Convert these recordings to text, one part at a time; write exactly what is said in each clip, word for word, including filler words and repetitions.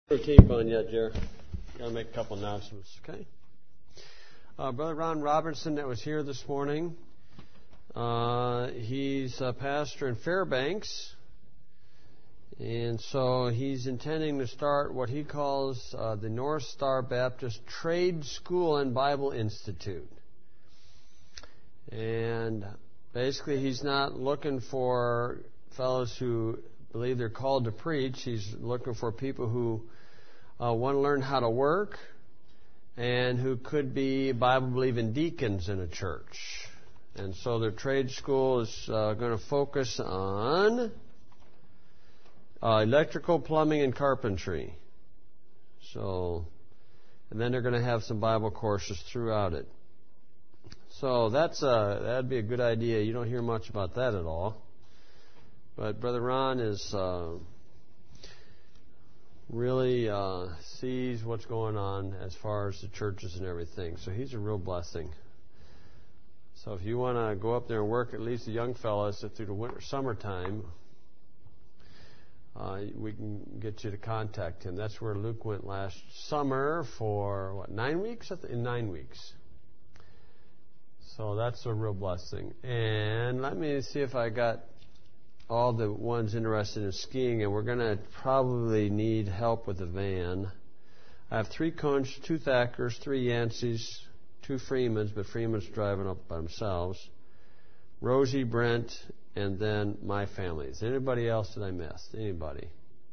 Tape on yet, Jer. Gotta make a couple announcements, okay? Uh, Brother Ron Robertson that was here this morning, uh, he's a pastor in Fairbanks, and so he's intending to start what he calls uh, the North Star Baptist Trade School and Bible Institute. And basically he's not looking for fellows who believe they're called to preach. He's looking for people who Uh, want to learn how to work, and who could be Bible-believing deacons in a church. And so their trade school is uh, going to focus on uh, electrical, plumbing, and carpentry. So, and then they're going to have some Bible courses throughout it. So that's uh, that'd be a good idea. You don't hear much about that at all. But Brother Ron is Uh, really uh, sees what's going on as far as the churches and everything. So he's a real blessing. So if you want to go up there and work, at least the young fellas through the winter, summertime, uh, we can get you to contact him. That's where Luke went last summer for, what, nine weeks? In nine weeks. So that's a real blessing. And let me see if I got all the ones interested in skiing, and we're going to probably need help with the van. I have three Kunch, two Thackers, three Yanceys, two Freemans, but Freeman's driving up by themselves, Rosie, Brent, and then my family. Is there anybody else that I missed? Anybody?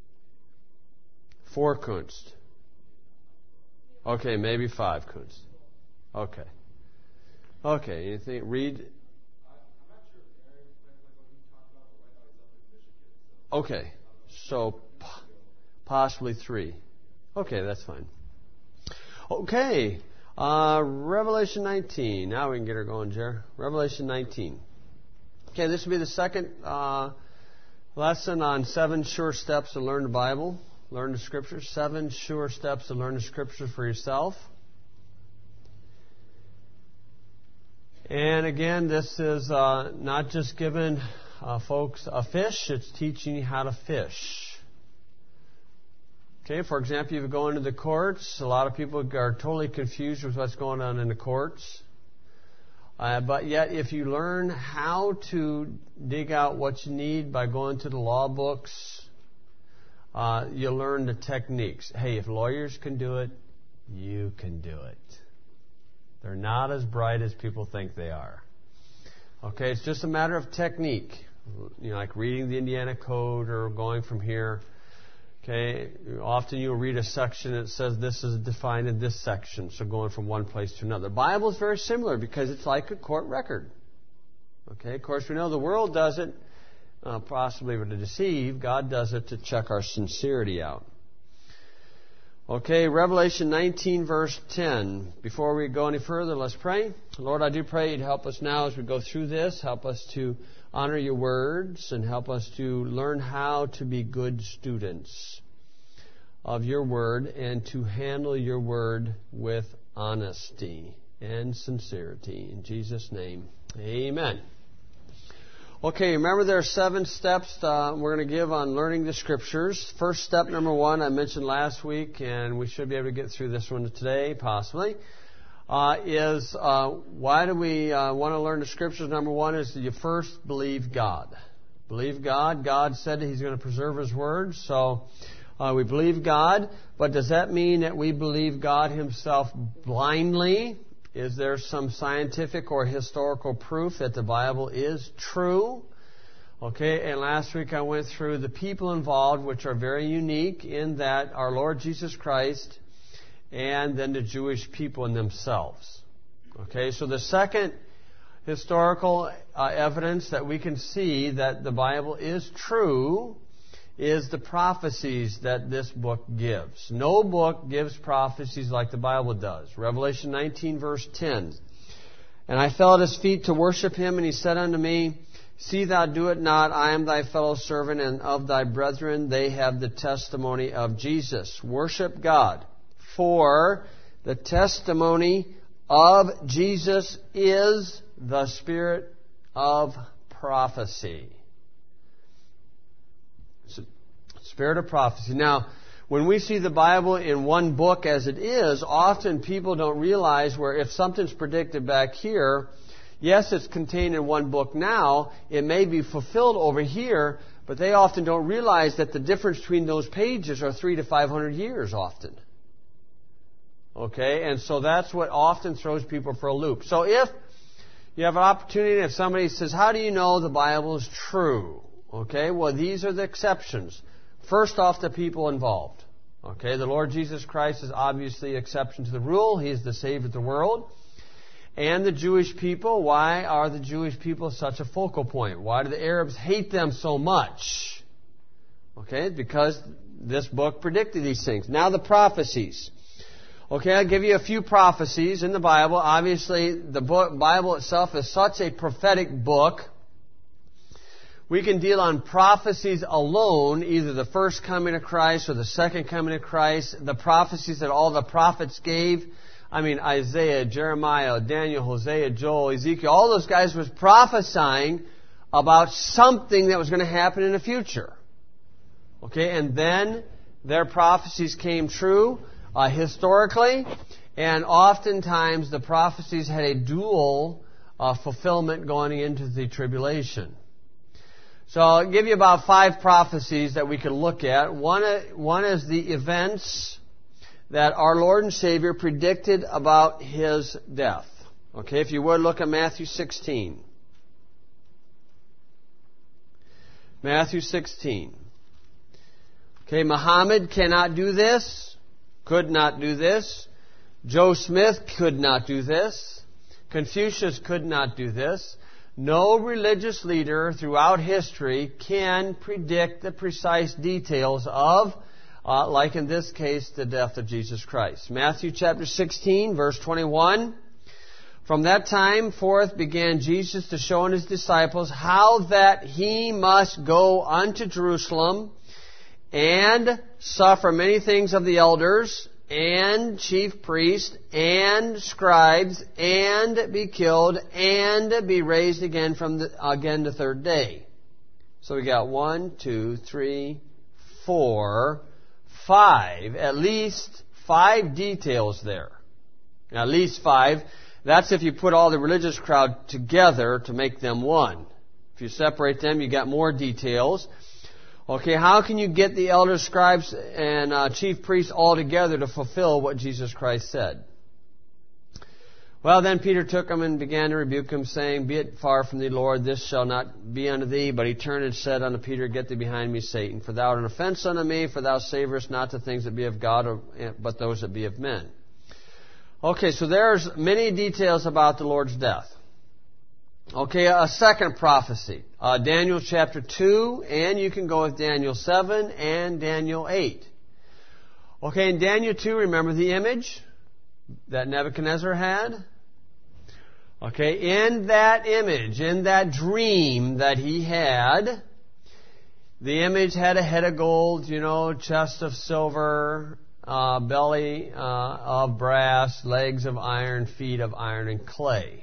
Four Kunst. Okay, maybe five Kunst. Okay. Okay, anything? Read. Okay, so possibly three. Okay, that's fine. Okay, uh, Revelation nineteen. Now we can get her going, Jer. Revelation nineteen. Okay, this will be the second uh, lesson on seven sure steps to learn the Bible, learn the Scriptures. Seven sure steps to learn the Scriptures for yourself. And again, this is uh, not just given Uh, folks, a fish, it's teaching you how to fish. Okay, for example, if you go into the courts, a lot of people are totally confused with what's going on in the courts. Uh, but yet, if you learn how to dig out what you need by going to the law books, uh, you'll learn the techniques. Hey, if lawyers can do it, you can do it. They're not as bright as people think they are. Okay, it's just a matter of technique. You know, like reading the Indiana Code or going from here. Okay, often you'll read a section that says this is defined in this section, so going from one place to another. The Bible is very similar because it's like a court record. Okay, of course we know the world does it, uh, possibly to deceive. God does it to check our sincerity out. Okay, Revelation nineteen, verse ten. Before we go any further, let's pray. Lord, I do pray you'd help us now as we go through this. Help us to honor your words and help us to learn how to be good students of your word and to handle your word with honesty and sincerity. In Jesus' name, amen. Okay, remember there are seven steps uh, we're going to give on learning the Scriptures. First step, number one, I mentioned last week, and we should be able to get through this one today, possibly, uh, is uh, why do we uh, want to learn the Scriptures? Number one is that you first believe God. Believe God. God said that He's going to preserve His Word, so uh, we believe God. But does that mean that we believe God Himself blindly? Is there some scientific or historical proof that the Bible is true? Okay, and last week I went through the people involved, which are very unique in that our Lord Jesus Christ and then the Jewish people in themselves. Okay, so the second historical uh, evidence that we can see that the Bible is true is the prophecies that this book gives. No book gives prophecies like the Bible does. Revelation nineteen, verse ten. And I fell at his feet to worship him, and he said unto me, See thou do it not, I am thy fellow servant, and of thy brethren they have the testimony of Jesus. Worship God, for the testimony of Jesus is the spirit of prophecy. Spirit of prophecy. Now, when we see the Bible in one book as it is, often people don't realize where if something's predicted back here, yes, it's contained in one book now, it may be fulfilled over here, but they often don't realize that the difference between those pages are three to five hundred years often. Okay, and so that's what often throws people for a loop. So if you have an opportunity, if somebody says, how do you know the Bible is true? Okay, well, these are the exceptions. First off, the people involved. Okay, the Lord Jesus Christ is obviously the exception to the rule. He is the Savior of the world. And the Jewish people, why are the Jewish people such a focal point? Why do the Arabs hate them so much? Okay, because this book predicted these things. Now the prophecies. Okay, I'll give you a few prophecies in the Bible. Obviously, the book, Bible itself is such a prophetic book. We can deal on prophecies alone, either the first coming of Christ or the second coming of Christ, the prophecies that all the prophets gave. I mean, Isaiah, Jeremiah, Daniel, Hosea, Joel, Ezekiel, all those guys was prophesying about something that was going to happen in the future. Okay, and then their prophecies came true uh, historically, and oftentimes the prophecies had a dual uh, fulfillment going into the tribulation. So I'll give you about five prophecies that we can look at. One, one is the events that our Lord and Savior predicted about His death. Okay, if you would, look at Matthew sixteen. Matthew sixteen. Okay, Muhammad cannot do this, could not do this. Joe Smith could not do this. Confucius could not do this. No religious leader throughout history can predict the precise details of, uh, like in this case, the death of Jesus Christ. Matthew chapter sixteen, verse twenty-one. From that time forth began Jesus to show unto His disciples how that He must go unto Jerusalem and suffer many things of the elders and chief priests and scribes, and be killed, and be raised again from the, again the third day. So we got one, two, three, four, five, at least five details there. At least five. That's if you put all the religious crowd together to make them one. If you separate them, you got more details. Okay, how can you get the elders, scribes, and uh, chief priests all together to fulfill what Jesus Christ said? Well, then Peter took him and began to rebuke him, saying, Be it far from thee, Lord, this shall not be unto thee. But he turned and said unto Peter, Get thee behind me, Satan, for thou art an offense unto me, for thou savorest not the things that be of God, but those that be of men. Okay, so there's many details about the Lord's death. Okay, a second prophecy. Uh, Daniel chapter two, and you can go with Daniel seven and Daniel eight. Okay, in Daniel two, remember the image that Nebuchadnezzar had? Okay, in that image, in that dream that he had, the image had a head of gold, you know, chest of silver, uh, belly uh, of brass, legs of iron, feet of iron and clay.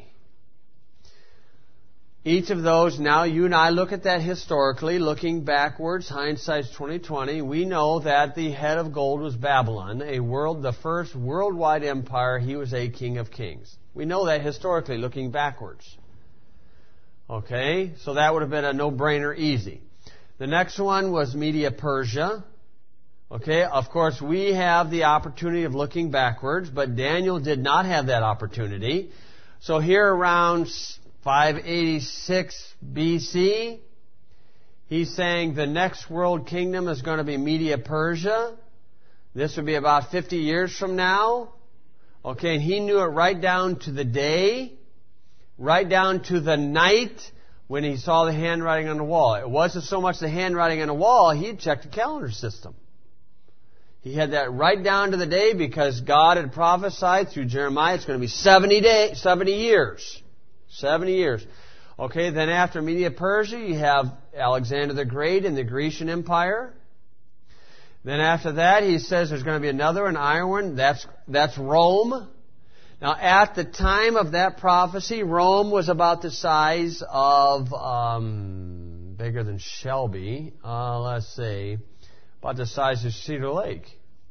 Each of those, now you and I look at that historically, looking backwards, hindsight's twenty twenty. We know that the head of gold was Babylon, a world, the first worldwide empire. He was a king of kings. We know that historically, looking backwards. Okay, so that would have been a no-brainer, easy. The next one was Media Persia. Okay, of course we have the opportunity of looking backwards, but Daniel did not have that opportunity. So here around five eighty-six B C, he's saying the next world kingdom is going to be Media Persia. This would be about fifty years from now. Okay, and he knew it right down to the day, right down to the night when he saw the handwriting on the wall. It wasn't so much the handwriting on the wall, he had checked the calendar system. He had that right down to the day because God had prophesied through Jeremiah it's going to be seventy days, seventy years. seventy years. Okay, then after Media Persia, you have Alexander the Great and the Grecian Empire. Then after that, he says there's going to be another, an iron one. That's, that's Rome. Now, at the time of that prophecy, Rome was about the size of, um, bigger than Shelby. Uh, let's see, about the size of Cedar Lake.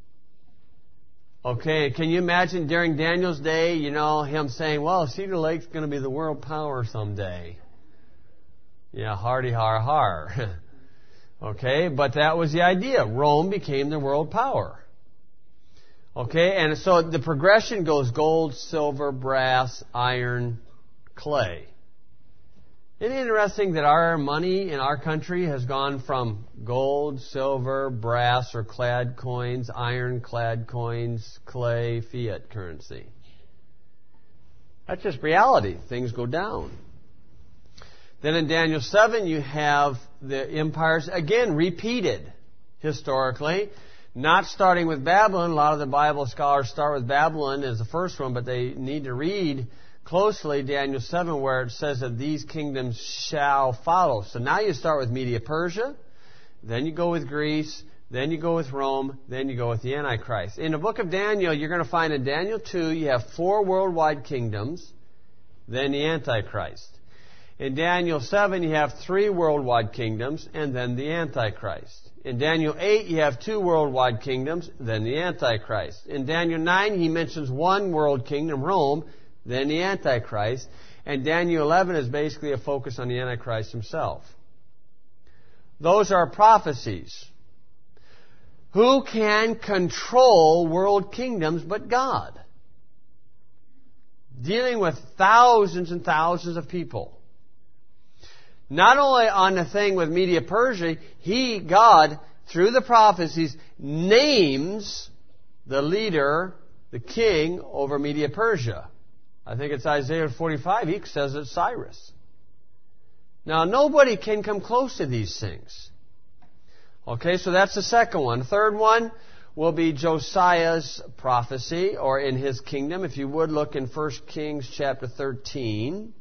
Okay, can you imagine during Daniel's day, you know, him saying, well, Cedar Lake's going to be the world power someday. Yeah, hardy har har. Okay, but that was the idea. Rome became the world power. Okay, and so the progression goes gold, silver, brass, iron, clay. Isn't it interesting that our money in our country has gone from gold, silver, brass or clad coins, iron-clad coins, clay, fiat currency? That's just reality. Things go down. Then in Daniel seven, you have the empires, again, repeated historically. Not starting with Babylon. A lot of the Bible scholars start with Babylon as the first one, but they need to read closely Daniel seven where it says that these kingdoms shall follow. So now you start with Media-Persia, then you go with Greece, then you go with Rome, then you go with the Antichrist. In the book of Daniel, you're going to find in Daniel two, you have four worldwide kingdoms, then the Antichrist. In Daniel seven, you have three worldwide kingdoms, and then the Antichrist. In Daniel eight, you have two worldwide kingdoms, then the Antichrist. In Daniel nine, he mentions one world kingdom, Rome, then the Antichrist. And Daniel eleven is basically a focus on the Antichrist himself. Those are prophecies. Who can control world kingdoms but God? Dealing with thousands and thousands of people. Not only on the thing with Media-Persia, He, God, through the prophecies, names the leader, the king over Media-Persia. I think it's Isaiah forty-five. He says it's Cyrus. Now, nobody can come close to these things. Okay, so that's the second one. The third one will be Josiah's prophecy, or in his kingdom. If you would look in First Kings chapter thirteen.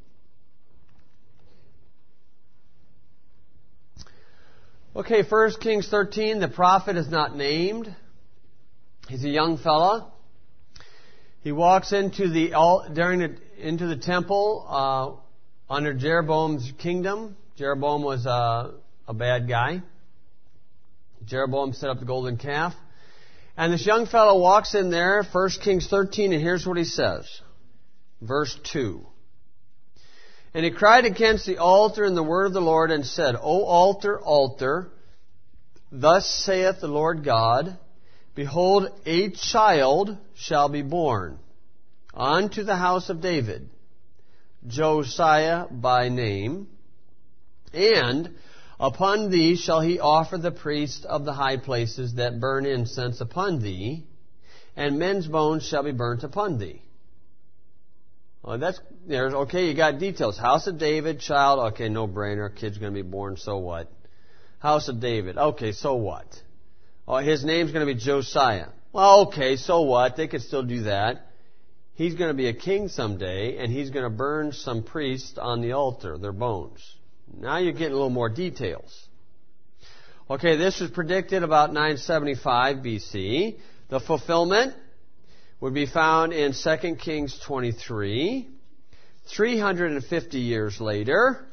Okay, First Kings thirteen, the prophet is not named. He's a young fella. He walks into the during the, into the temple uh, under Jeroboam's kingdom. Jeroboam was a, a bad guy. Jeroboam set up the golden calf. And this young fellow walks in there, First Kings thirteen, and here's what he says. Verse two. And he cried against the altar in the word of the Lord and said, O altar, altar, thus saith the Lord God, behold, a child shall be born unto the house of David, Josiah by name, and upon thee shall he offer the priests of the high places that burn incense upon thee, and men's bones shall be burnt upon thee. Well, that's, there's, okay, you got details. House of David, child, okay, no brainer. Kid's going to be born, so what? House of David, okay, so what? Oh, his name's going to be Josiah. Well, okay, so what? They could still do that. He's going to be a king someday, and he's going to burn some priests on the altar, their bones. Now you're getting a little more details. Okay, this was predicted about nine seventy-five B C. The fulfillment would be found in Second Kings twenty-three, three hundred fifty years later.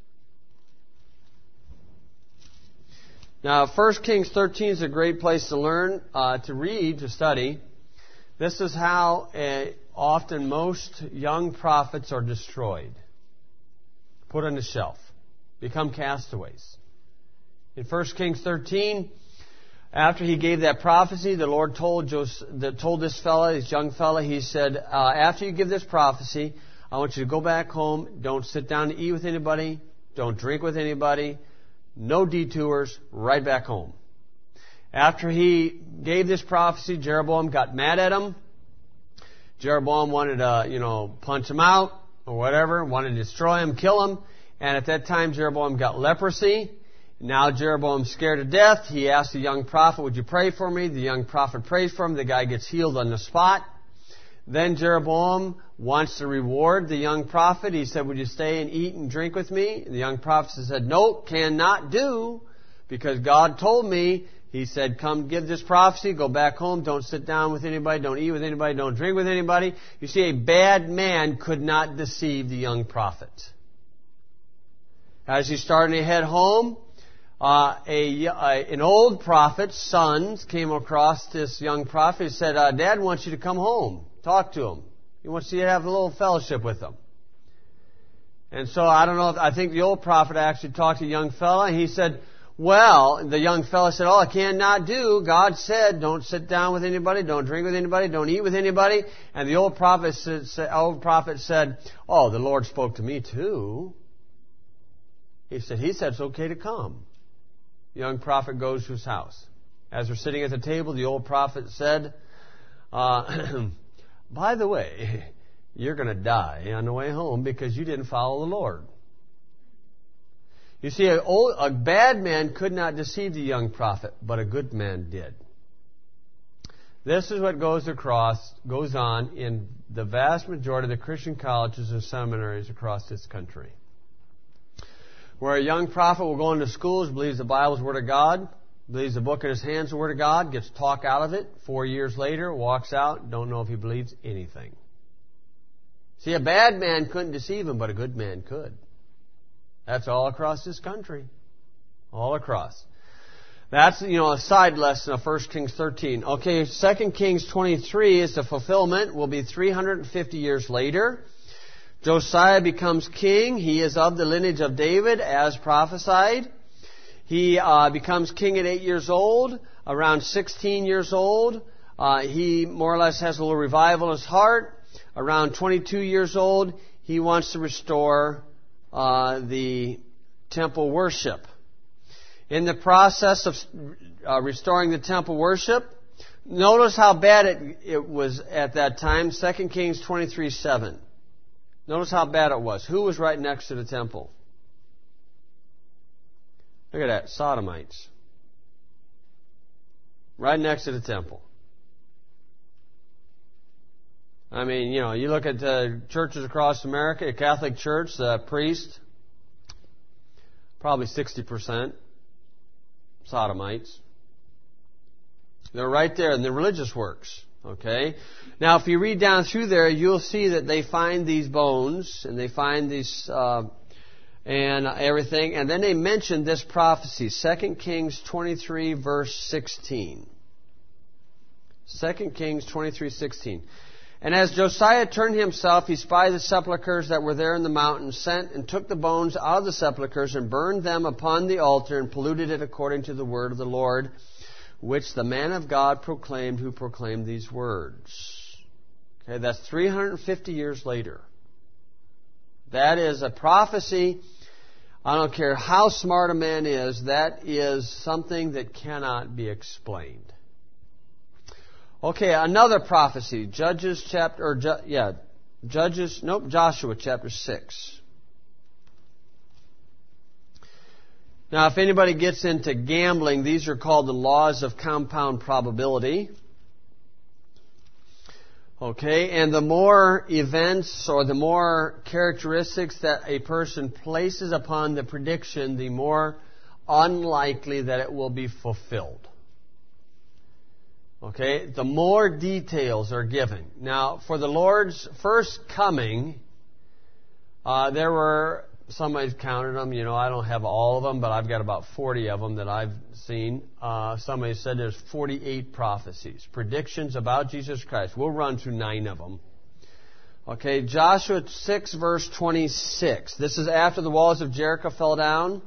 Now, First Kings thirteen is a great place to learn, uh, to read, to study. This is how uh, often most young prophets are destroyed, put on the shelf, become castaways. In First Kings thirteen, after he gave that prophecy, the Lord told Joseph, told this fella, this young fella, he said, uh, after you give this prophecy, I want you to go back home. Don't sit down to eat with anybody. Don't drink with anybody. No detours. Right back home. After he gave this prophecy, Jeroboam got mad at him. Jeroboam wanted to, you know, punch him out or whatever, wanted to destroy him, kill him. And at that time, Jeroboam got leprosy. Now Jeroboam's scared to death. He asked the young prophet, would you pray for me? The young prophet prays for him. The guy gets healed on the spot. Then Jeroboam wants to reward the young prophet. He said, would you stay and eat and drink with me? The young prophet said, no, cannot do, because God told me. He said, come give this prophecy, go back home, don't sit down with anybody, don't eat with anybody, don't drink with anybody. You see, a bad man could not deceive the young prophet. As he's starting to head home, uh, a, a an old prophet's sons came across this young prophet. He said, uh, Dad wants you to come home, talk to him. He wants you to have a little fellowship with him. And so I don't know if, I think the old prophet actually talked to the young fella, and he said, well, the young fella said, oh, I cannot do. God said, don't sit down with anybody, don't drink with anybody, don't eat with anybody. And the old prophet said, old prophet said, oh, the Lord spoke to me too. He said, he said it's okay to come. The young prophet goes to his house. As they're sitting at the table, the old prophet said, uh, by the way, you're going to die on the way home because you didn't follow the Lord. You see, a, old, a bad man could not deceive the young prophet, but a good man did. This is what goes across, goes on in the vast majority of the Christian colleges and seminaries across this country. Where a young prophet will go into schools, believes the Bible is the Word of God, believes the book in his hands is the Word of God, gets talk out of it, four years later, walks out, don't know if he believes anything. See, a bad man couldn't deceive him, but a good man could. That's all across this country. All across. That's, you know, a side lesson of First Kings thirteen. Okay, Second Kings twenty-three is the fulfillment. Will be three hundred fifty years later. Josiah becomes king. He is of the lineage of David, as prophesied. He uh, becomes king at eight years old. Around sixteen years old, uh, he more or less has a little revival in his heart. Around twenty-two years old, he wants to restore Uh, the temple worship. In the process of uh, restoring the temple worship, notice how bad it, it was at that time. Second Kings twenty-three seven. Notice how bad it was. Who was right next to the temple? Look at that. Sodomites. Right next to the temple. I mean, you know, you look at uh, churches across America, a Catholic church, the priest, probably sixty percent sodomites. They're right there in the religious works, okay? Now, if you read down through there, you'll see that they find these bones, and they find these, uh, and everything, and then they mention this prophecy, Second Kings twenty-three, verse sixteen. Second Kings twenty-three, sixteen. And as Josiah turned himself, he spied the sepulchres that were there in the mountain, sent and took the bones out of the sepulchres and burned them upon the altar and polluted it according to the word of the Lord, which the man of God proclaimed, who proclaimed these words. Okay, that's three hundred fifty years later. That is a prophecy. I don't care how smart a man is, that is something that cannot be explained. Okay, another prophecy, Judges chapter, or yeah, Judges, nope, Joshua chapter six. Now, if anybody gets into gambling, these are called the laws of compound probability. Okay, and the more events or the more characteristics that a person places upon the prediction, the more unlikely that it will be fulfilled. Okay, the more details are given. Now, for the Lord's first coming, uh, there were, somebody's counted them, you know, I don't have all of them, but I've got about forty of them that I've seen. Uh, somebody said there's forty-eight prophecies, predictions about Jesus Christ. We'll run through nine of them. Okay, Joshua six, verse twenty-six. This is after the walls of Jericho fell down.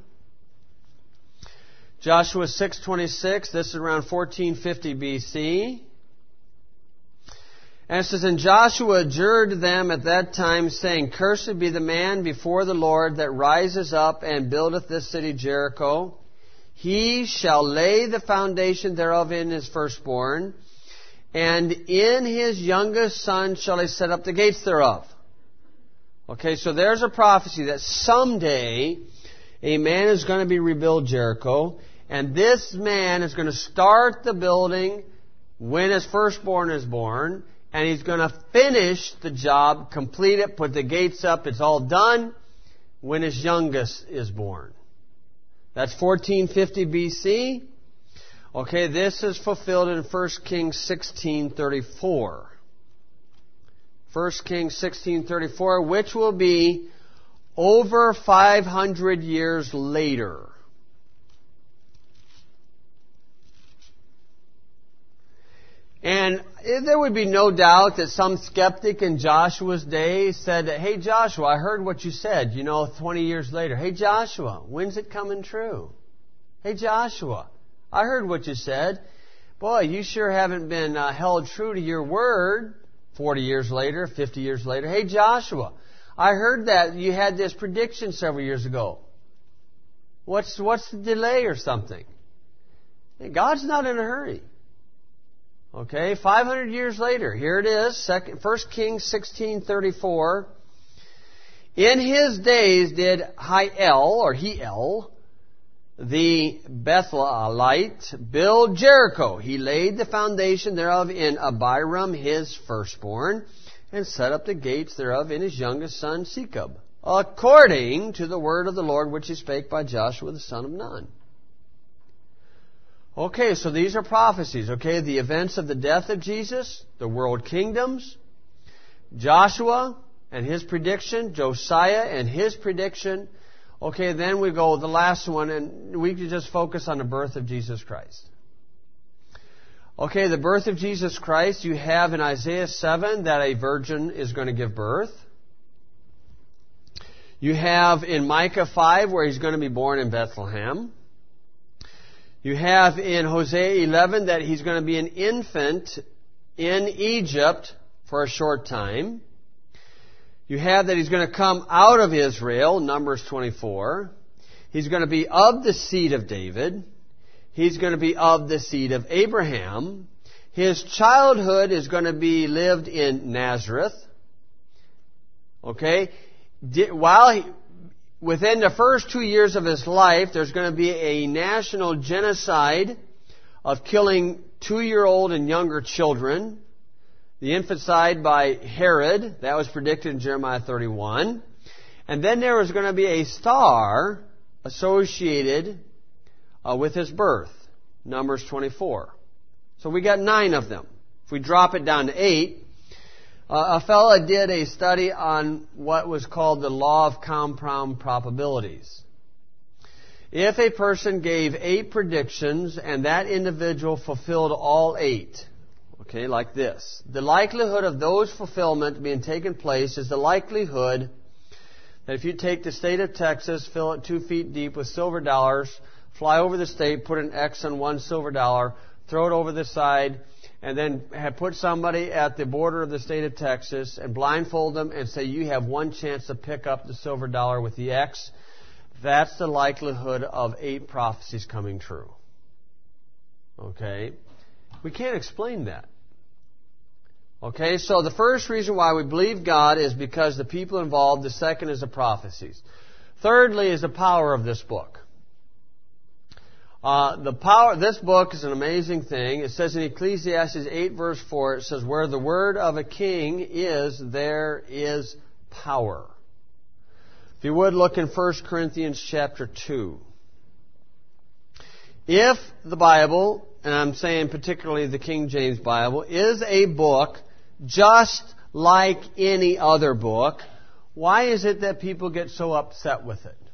Joshua six twenty-six, this is around fourteen fifty B C. And it says, and Joshua adjured them at that time, saying, cursed be the man before the Lord that rises up and buildeth this city Jericho. He shall lay the foundation thereof in his firstborn, and in his youngest son shall he set up the gates thereof. Okay, so there's a prophecy that someday a man is going to be rebuild Jericho. And this man is going to start the building when his firstborn is born. And he's going to finish the job, complete it, put the gates up. It's all done when his youngest is born. That's fourteen fifty B C. Okay, this is fulfilled in First Kings sixteen thirty-four. First Kings sixteen thirty-four, which will be over five hundred years later. And there would be no doubt that some skeptic in Joshua's day said, hey, Joshua, I heard what you said, you know, twenty years later. Hey, Joshua, when's it coming true? Hey, Joshua, I heard what you said. Boy, you sure haven't been uh, held true to your word forty years later, fifty years later. Hey, Joshua, I heard that you had this prediction several years ago. What's, what's the delay or something? God's not in a hurry. Okay, five hundred years later, here it is, second, First Kings sixteen thirty-four. In his days did Hiel, or Hiel, the Bethelite, build Jericho. He laid the foundation thereof in Abiram his firstborn, and set up the gates thereof in his youngest son Shechem, according to the word of the Lord which he spake by Joshua the son of Nun. Okay, so these are prophecies, okay? The events of the death of Jesus, the world kingdoms, Joshua and his prediction, Josiah and his prediction. Okay, then we go the last one, and we can just focus on the birth of Jesus Christ. Okay, the birth of Jesus Christ, you have in Isaiah seven that a virgin is going to give birth. You have in Micah five where he's going to be born in Bethlehem. You have in Hosea eleven that he's going to be an infant in Egypt for a short time. You have that he's going to come out of Israel, Numbers twenty-four. He's going to be of the seed of David. He's going to be of the seed of Abraham. His childhood is going to be lived in Nazareth. Okay? While he... Within the first two years of his life, there's going to be a national genocide of killing two-year-old and younger children. The infanticide by Herod, that was predicted in Jeremiah thirty-one. And then there was going to be a star associated uh, with his birth, Numbers twenty-four. So we got nine of them. If we drop it down to eight, Uh, a fellow did a study on what was called the law of compound probabilities. If a person gave eight predictions and that individual fulfilled all eight, okay, like this, the likelihood of those fulfillment being taken place is the likelihood that if you take the state of Texas, fill it two feet deep with silver dollars, fly over the state, put an X on one silver dollar, throw it over the side, and then have put somebody at the border of the state of Texas and blindfold them and say you have one chance to pick up the silver dollar with the X, that's the likelihood of eight prophecies coming true. Okay? We can't explain that. Okay, so the first reason why we believe God is because the people involved. The second is the prophecies. Thirdly is the power of this book. Uh, the power, this book is an amazing thing. It says in Ecclesiastes eight verse four, it says, where the word of a king is, there is power. If you would look in First Corinthians chapter two. If the Bible, and I'm saying particularly the King James Bible, is a book just like any other book, why is it that people get so upset with it?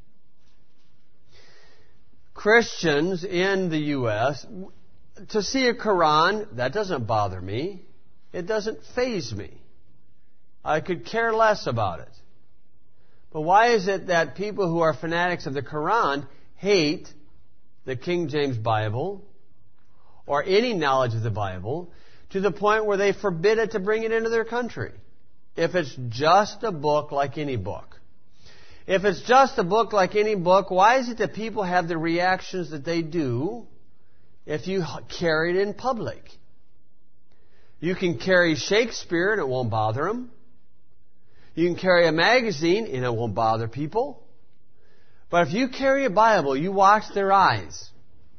Christians in the U S, to see a Quran, that doesn't bother me. It doesn't faze me. I could care less about it. But why is it that people who are fanatics of the Quran hate the King James Bible or any knowledge of the Bible to the point where they forbid it to bring it into their country? If it's just a book like any book. If it's just a book like any book, why is it that people have the reactions that they do if you carry it in public? You can carry Shakespeare and it won't bother them. You can carry a magazine and it won't bother people. But if you carry a Bible, you watch their eyes.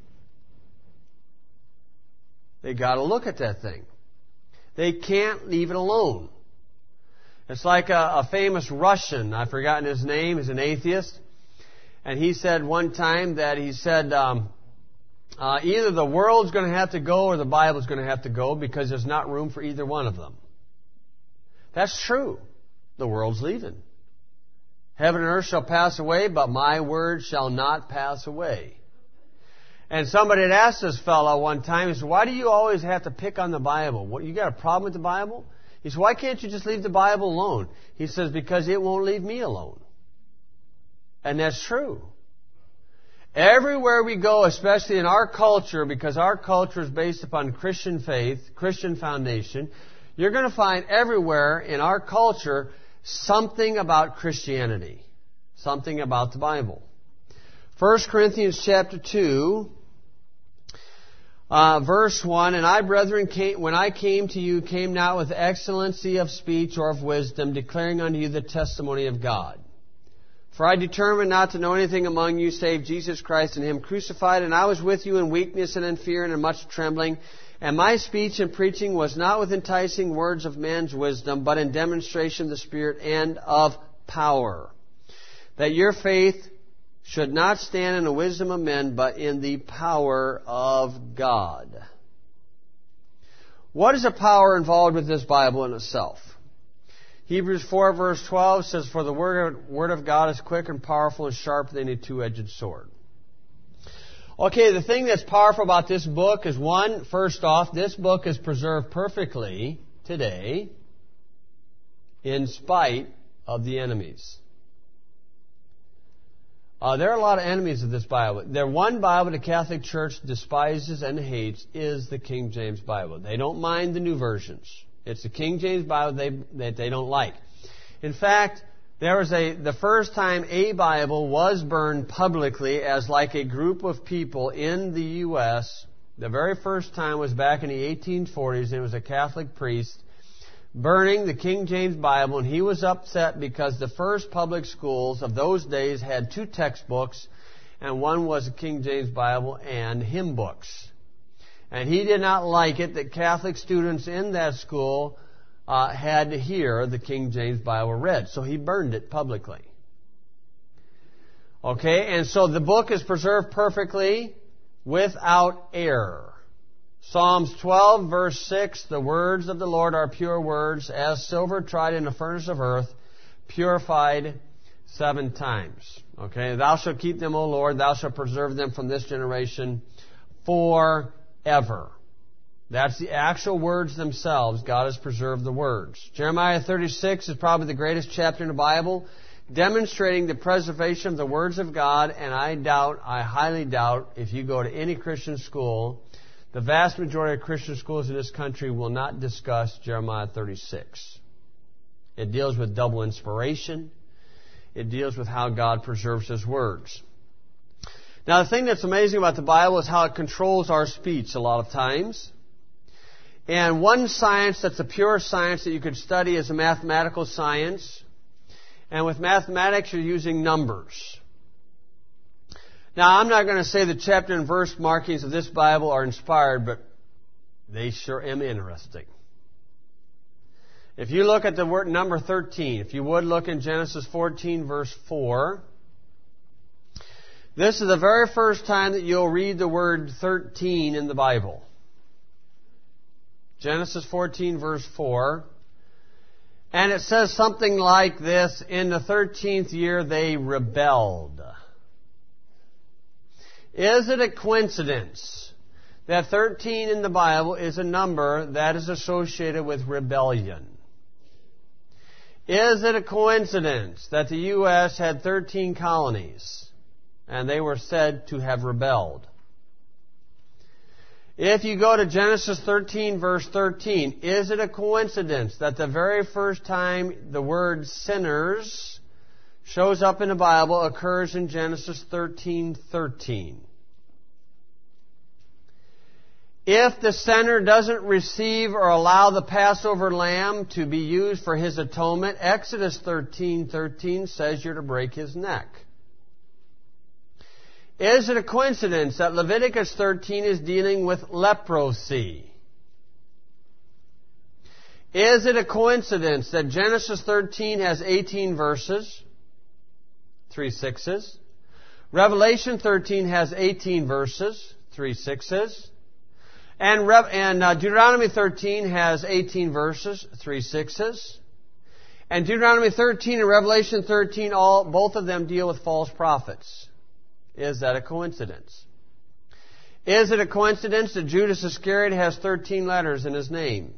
They got to look at that thing. They can't leave it alone. It's like a, a famous Russian, I've forgotten his name, he's an atheist. And he said one time that he said, um, uh, either the world's going to have to go or the Bible's going to have to go because there's not room for either one of them. That's true. The world's leaving. Heaven and earth shall pass away, but my word shall not pass away. And somebody had asked this fellow one time, he said, why do you always have to pick on the Bible? What, you got a problem with the Bible? He said, why can't you just leave the Bible alone? He says, because it won't leave me alone. And that's true. Everywhere we go, especially in our culture, because our culture is based upon Christian faith, Christian foundation, you're going to find everywhere in our culture something about Christianity, something about the Bible. First Corinthians chapter two, uh, verse one, and I, brethren, came, when I came to you, came not with excellency of speech or of wisdom, declaring unto you the testimony of God. For I determined not to know anything among you save Jesus Christ and Him crucified, and I was with you in weakness and in fear and in much trembling. And my speech and preaching was not with enticing words of man's wisdom, but in demonstration of the Spirit and of power, that your faith should not stand in the wisdom of men, but in the power of God. What is the power involved with this Bible in itself? Hebrews four verse twelve says, for the word, word of God is quick and powerful and sharper than a two-edged sword. Okay, the thing that's powerful about this book is, one, first off, this book is preserved perfectly today in spite of the enemies. Uh, there are a lot of enemies of this Bible. The one Bible the Catholic Church despises and hates is the King James Bible. They don't mind the new versions. It's the King James Bible they, that they don't like. In fact, there was a, the first time a Bible was burned publicly as like a group of people in the U S, the very first time was back in the eighteen forties, and it was a Catholic priest burning the King James Bible, and he was upset because the first public schools of those days had two textbooks, and one was the King James Bible and hymn books. And he did not like it that Catholic students in that school uh, had to hear the King James Bible read. So he burned it publicly. Okay, and so the book is preserved perfectly without error. Psalms twelve verse six, the words of the Lord are pure words, as silver tried in a furnace of earth, purified seven times. Okay, thou shalt keep them, O Lord, thou shalt preserve them from this generation forever. Ever. That's the actual words themselves. God has preserved the words. Jeremiah thirty-six is probably the greatest chapter in the Bible, demonstrating the preservation of the words of God, and I doubt, I highly doubt, if you go to any Christian school, the vast majority of Christian schools in this country will not discuss Jeremiah thirty-six. It deals with double inspiration. It deals with how God preserves His words. Now, the thing that's amazing about the Bible is how it controls our speech a lot of times. And one science that's a pure science that you could study is a mathematical science. And with mathematics, you're using numbers. Now, I'm not going to say the chapter and verse markings of this Bible are inspired, but they sure am interesting. If you look at the word number thirteen, if you would look in Genesis fourteen, verse four... this is the very first time that you'll read the word thirteen in the Bible. Genesis fourteen, verse four. And it says something like this, in the thirteenth year they rebelled. Is it a coincidence that thirteen in the Bible is a number that is associated with rebellion? Is it a coincidence that the U S had thirteen colonies? And they were said to have rebelled. If you go to Genesis thirteen, verse thirteen, is it a coincidence that the very first time the word sinners shows up in the Bible occurs in Genesis thirteen thirteen? If the sinner doesn't receive or allow the Passover lamb to be used for his atonement, Exodus thirteen thirteen says you're to break his neck. Is it a coincidence that Leviticus thirteen is dealing with leprosy? Is it a coincidence that Genesis thirteen has eighteen verses, three sixes? Revelation thirteen has eighteen verses, three sixes. And, Re- and uh, Deuteronomy thirteen has eighteen verses, three sixes. And Deuteronomy thirteen and Revelation thirteen, all both of them deal with false prophets. Is that a coincidence? Is it a coincidence that Judas Iscariot has thirteen letters in his name?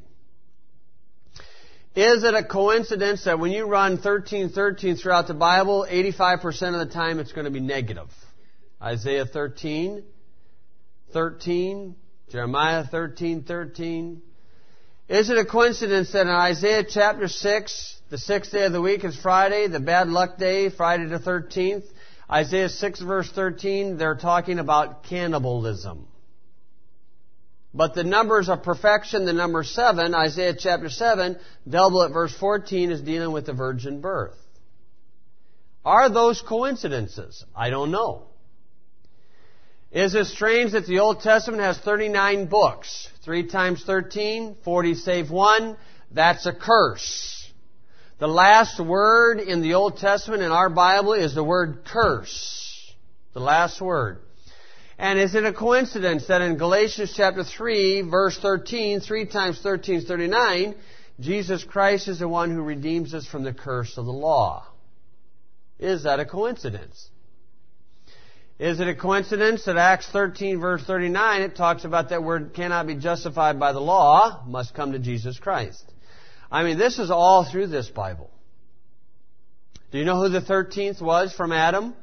Is it a coincidence that when you run thirteen thirteen throughout the Bible, eighty-five percent of the time it's going to be negative? Isaiah thirteen, thirteen, Jeremiah thirteen, thirteen. Is it a coincidence that in Isaiah chapter six, the sixth day of the week is Friday, the bad luck day, Friday the thirteenth, Isaiah six verse thirteen, they're talking about cannibalism. But the numbers of perfection, the number seven, Isaiah chapter seven, double at verse fourteen, is dealing with the virgin birth. Are those coincidences? I don't know. Is it strange that the Old Testament has thirty-nine books? three times thirteen, forty save one. That's a curse. The last word in the Old Testament in our Bible is the word curse. The last word. And is it a coincidence that in Galatians chapter three, verse thirteen, three times thirteen is thirty-nine, Jesus Christ is the one who redeems us from the curse of the law? Is that a coincidence? Is it a coincidence that Acts thirteen, verse thirty-nine, it talks about that word cannot be justified by the law, must come to Jesus Christ? I mean, this is all through this Bible. Do you know who the thirteenth was from Adam?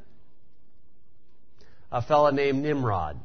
A fellow named Nimrod.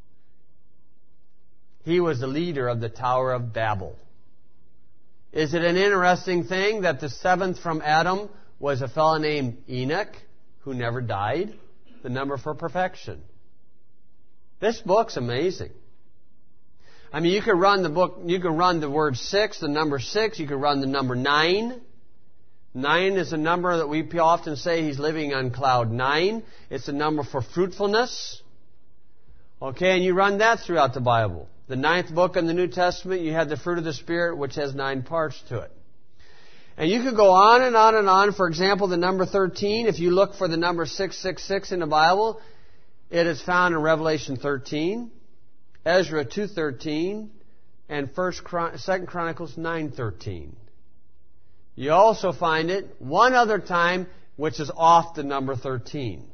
He was the leader of the Tower of Babel. Is it an interesting thing that the seventh from Adam was a fellow named Enoch, who never died? The number for perfection. This book's amazing. I mean, you could run the book, you could run the word six, the number six, you could run the number nine. Nine is a number that we often say he's living on cloud nine. It's a number for fruitfulness. Okay, and you run that throughout the Bible. The ninth book in the New Testament, you have the fruit of the Spirit, which has nine parts to it. And you could go on and on and on. For example, the number thirteen, if you look for the number six six six in the Bible, it is found in Revelation thirteen, Ezra two thirteen, and First Chron- Second Chronicles nine thirteen. You also find it one other time, which is off the number thirteen.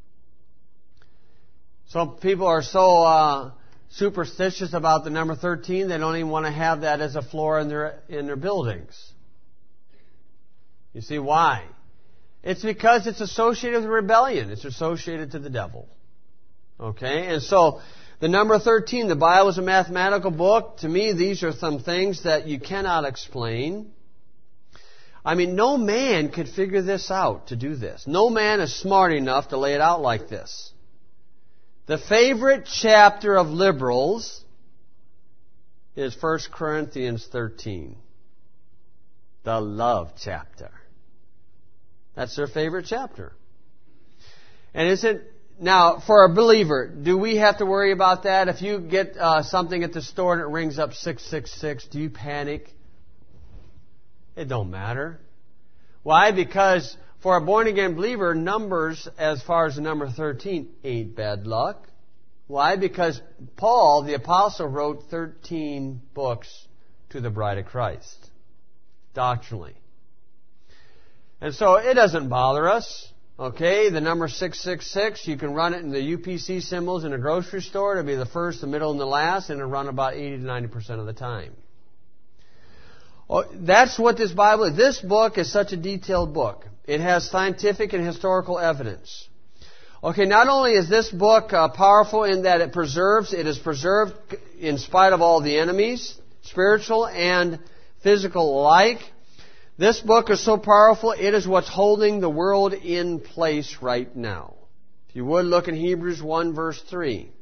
Some people are so uh, superstitious about the number thirteen, they don't even want to have that as a floor in their in their buildings. You see why? It's because it's associated with rebellion. It's associated to the devil. Okay? And so, the number thirteen, the Bible is a mathematical book. To me, these are some things that you cannot explain. I mean, no man could figure this out to do this. No man is smart enough to lay it out like this. The favorite chapter of liberals is First Corinthians thirteen. The love chapter. That's their favorite chapter. And is it, now, for a believer, do we have to worry about that? If you get uh, something at the store and it rings up six six six, do you panic? It don't matter. Why? Because for a born-again believer, numbers, as far as the number thirteen, ain't bad luck. Why? Because Paul, the apostle, wrote thirteen books to the bride of Christ, doctrinally. And so it doesn't bother us. Okay, the number six six six, you can run it in the U P C symbols in a grocery store. It'll be the first, the middle, and the last, and it'll run about eighty to ninety percent of the time. Oh, that's what this Bible is. This book is such a detailed book. It has scientific and historical evidence. Okay, not only is this book uh, powerful in that it preserves, it is preserved in spite of all the enemies, spiritual and physical alike. This book is so powerful, it is what's holding the world in place right now. If you would, look in Hebrews one verse three.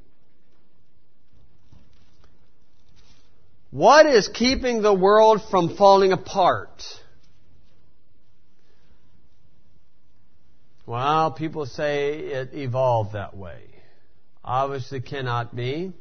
What is keeping the world from falling apart? Well, people say it evolved that way. Obviously cannot be.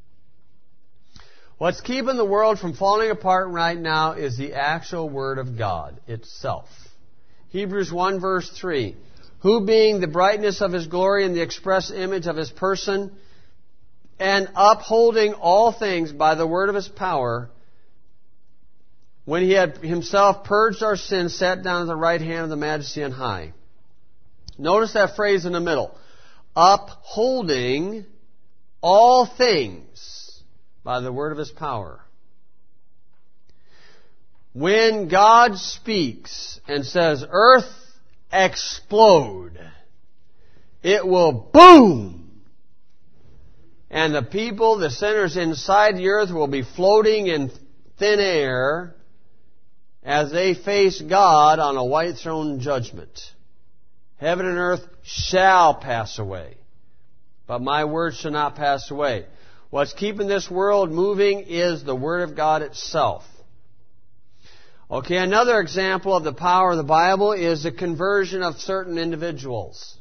What's keeping the world from falling apart right now is the actual Word of God itself. Hebrews one verse three. Who being the brightness of His glory and the express image of His person, and upholding all things by the word of His power, when He had Himself purged our sins, sat down at the right hand of the Majesty on high. Notice that phrase in the middle. Upholding all things by the word of His power. When God speaks and says, earth explode, it will boom. And the people, the sinners inside the earth, will be floating in thin air as they face God on a white throne judgment. Heaven and earth shall pass away, but my word shall not pass away. What's keeping this world moving is the Word of God itself. Okay, another example of the power of the Bible is the conversion of certain individuals.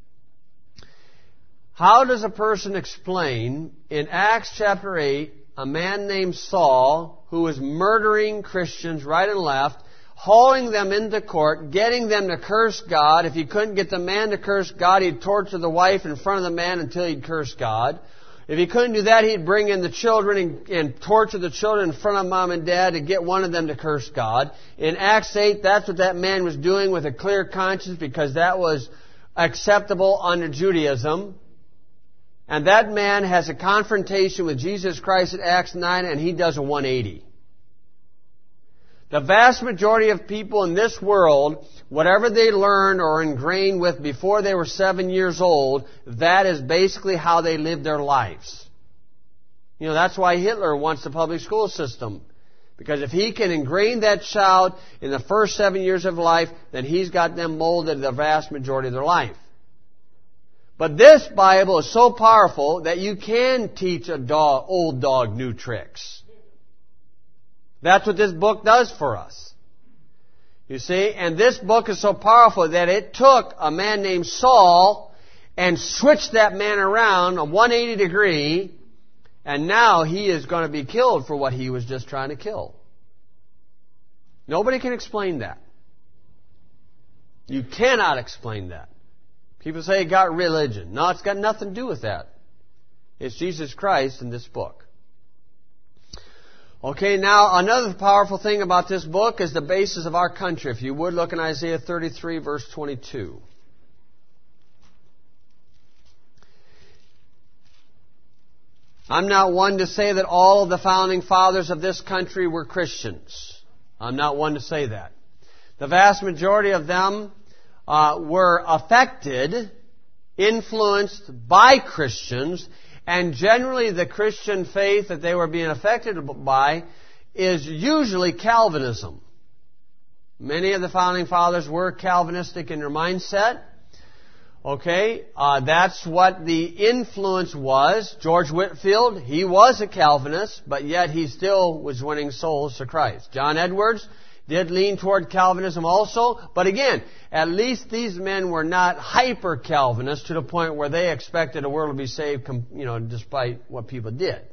How does a person explain, in Acts chapter eight, a man named Saul, who was murdering Christians right and left, hauling them into court, getting them to curse God? If he couldn't get the man to curse God, he'd torture the wife in front of the man until he'd curse God. If he couldn't do that, he'd bring in the children and, and torture the children in front of mom and dad to get one of them to curse God. In Acts eight, that's what that man was doing with a clear conscience, because that was acceptable under Judaism. And that man has a confrontation with Jesus Christ at Acts nine, and he does a one eighty. The vast majority of people in this world, whatever they learned or ingrained with before they were seven years old, that is basically how they live their lives. You know, that's why Hitler wants the public school system. Because if he can ingrain that child in the first seven years of life, then he's got them molded the vast majority of their life. But this Bible is so powerful that you can teach a dog, old dog new tricks. That's what this book does for us. You see, and this book is so powerful that it took a man named Saul and switched that man around a one eighty degree, and now he is going to be killed for what he was just trying to kill. Nobody can explain that. You cannot explain that. People say it got religion. No, it's got nothing to do with that. It's Jesus Christ in this book. Okay, now another powerful thing about this book is the basis of our country. If you would, look in Isaiah thirty-three, verse twenty-two. I'm not one to say that all of the founding fathers of this country were Christians. I'm not one to say that. The vast majority of them uh, were affected, influenced by Christians. And generally the Christian faith that they were being affected by is usually Calvinism. Many of the founding fathers were Calvinistic in their mindset. Okay, uh, that's what the influence was. George Whitefield, he was a Calvinist, but yet he still was winning souls to Christ. John Edwards did lean toward Calvinism also, but again, at least these men were not hyper-Calvinists to the point where they expected the world to be saved, you know, despite what people did.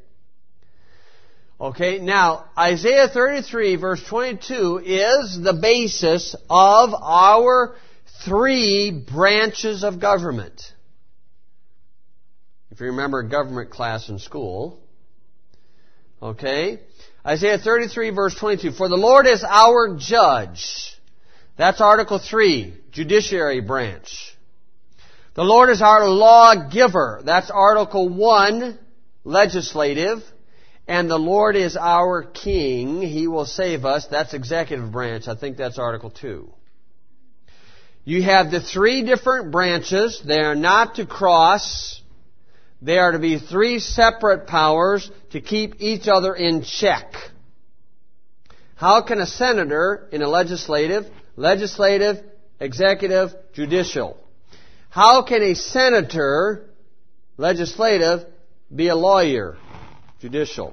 Okay, now, Isaiah thirty-three, verse twenty-two is the basis of our three branches of government. If you remember government class in school, okay, Isaiah thirty-three, verse twenty-two. For the Lord is our judge. That's Article three, judiciary branch. The Lord is our lawgiver. That's Article one, legislative. And the Lord is our king. He will save us. That's executive branch. I think that's Article two. You have the three different branches. They are not to cross. They are to be three separate powers to keep each other in check. How can a senator in a legislative, legislative, executive, judicial, how can a senator, legislative, be a lawyer, judicial?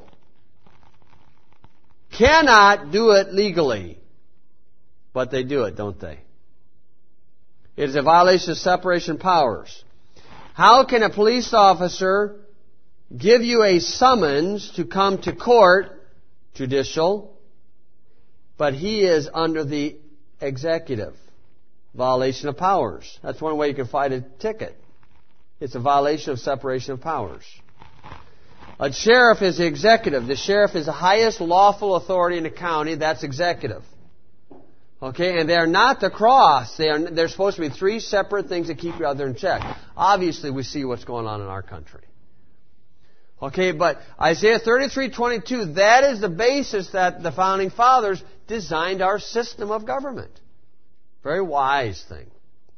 Cannot do it legally, but they do it, don't they? It is a violation of separation of powers. How can a police officer give you a summons to come to court, judicial, but he is under the executive? Violation of powers. That's one way you can fight a ticket. It's a violation of separation of powers. A sheriff is the executive. The sheriff is the highest lawful authority in the county. That's executive. Okay, and they're not to cross. They are, they're supposed to be three separate things that keep you out there in check. Obviously, we see what's going on in our country. Okay, but Isaiah thirty-three twenty-two, that is the basis that the founding fathers designed our system of government. Very wise thing.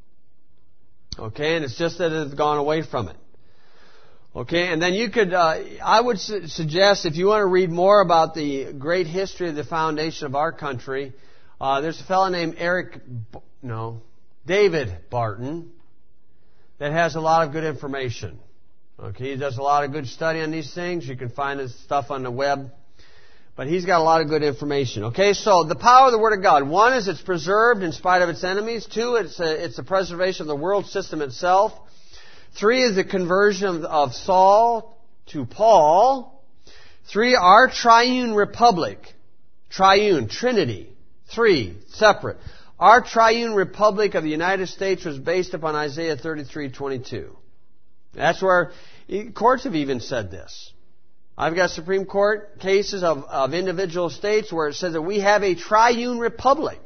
Okay, and it's just that it's gone away from it. Okay, and then you could, uh, I would su- suggest if you want to read more about the great history of the foundation of our country, uh, there's a fellow named Eric, B- no, David Barton that has a lot of good information. Okay, he does a lot of good study on these things. You can find his stuff on the web. But he's got a lot of good information. Okay, so the power of the Word of God. One is it's preserved in spite of its enemies. Two, it's a, it's the preservation of the world system itself. Three is the conversion of, of Saul to Paul. Three, our triune republic. Triune, Trinity. Three, separate. Our triune republic of the United States was based upon Isaiah thirty-three twenty-two. That's where courts have even said this. I've got Supreme Court cases of, of individual states where it says that we have a triune republic.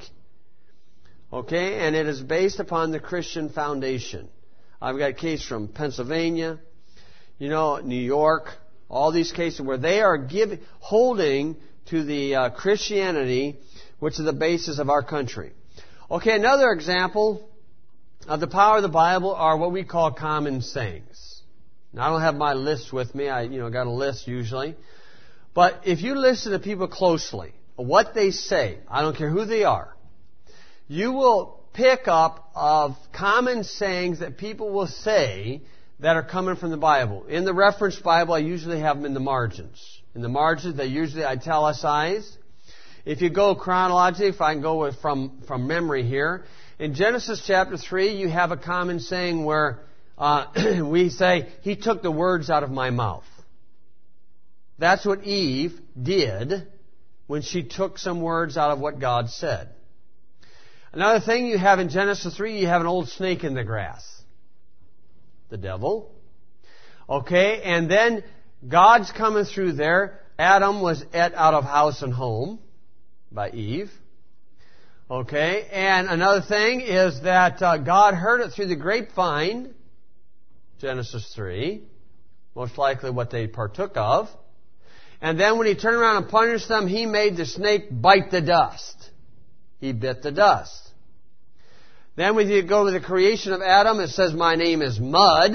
Okay, and it is based upon the Christian foundation. I've got a case from Pennsylvania, you know, New York, all these cases where they are giving, holding to the uh, Christianity, which is the basis of our country. Okay, another example of the power of the Bible are what we call common sayings. Now, I don't have my list with me. I, you know, got a list usually. But if you listen to people closely, what they say, I don't care who they are, you will pick up of common sayings that people will say that are coming from the Bible. In the reference Bible, I usually have them in the margins. In the margins, they usually italicize. If you go chronologically, if I can go with from, from memory here, in Genesis chapter three, you have a common saying where uh, we say, He took the words out of my mouth. That's what Eve did when she took some words out of what God said. Another thing you have in Genesis three, you have an old snake in the grass. The devil. Okay, and then God's coming through there. Adam was et out of house and home by Eve. Okay, and another thing is that uh, God heard it through the grapevine, Genesis three, most likely what they partook of. And then when He turned around and punished them, He made the snake bite the dust. He bit the dust. Then when you go to the creation of Adam, it says, my name is mud.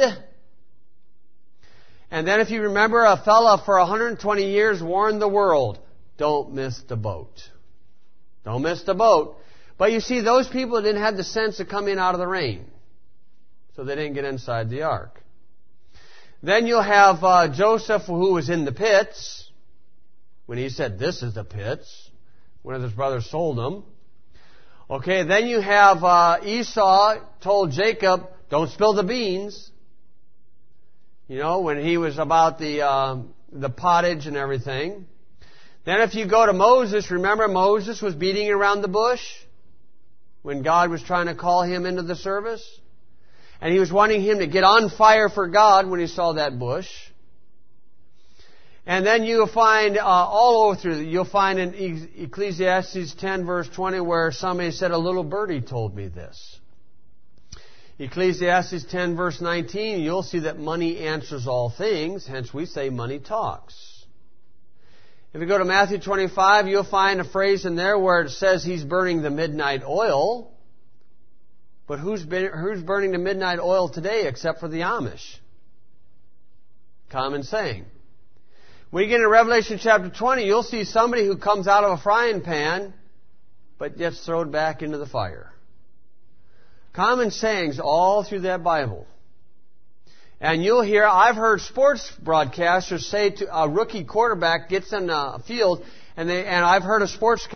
And then if you remember, a fella for one hundred twenty years warned the world, don't miss the boat. Don't miss the boat. But you see, those people didn't have the sense of coming out of the rain. So they didn't get inside the ark. Then you'll have uh, Joseph, who was in the pits, when he said, this is the pits. One of his brothers sold him. Okay, then you have uh, Esau told Jacob, don't spill the beans. You know, when he was about the uh, the pottage and everything. Then if you go to Moses, remember Moses was beating around the bush when God was trying to call him into the service? And he was wanting him to get on fire for God when he saw that bush. And then you'll find uh, all over through, you'll find in Ecclesiastes ten verse twenty where somebody said, a little birdie told me this. Ecclesiastes ten verse nineteen, you'll see that money answers all things, hence we say money talks. If you go to Matthew twenty-five, you'll find a phrase in there where it says he's burning the midnight oil. But who's, been, who's burning the midnight oil today except for the Amish? Common saying. When you get into Revelation chapter twenty, you'll see somebody who comes out of a frying pan, but gets thrown back into the fire. Common sayings all through that Bible. And you'll hear, I've heard sports broadcasters say to a rookie quarterback gets in a field, and they, and I've heard a sports